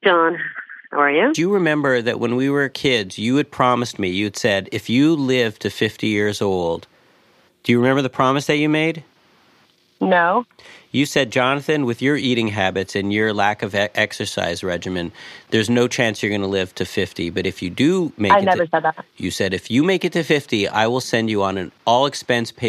John. How are you? Do you remember that when we were kids, you had promised me, you'd said, if you live to 50 years old, do you remember the promise that you made? No. You said, Jonathan, with your eating habits and your lack of exercise regimen, there's no chance you're going to live to 50. But if you do make I never said that. You said, if you make it to 50, I will send you on an all-expense paid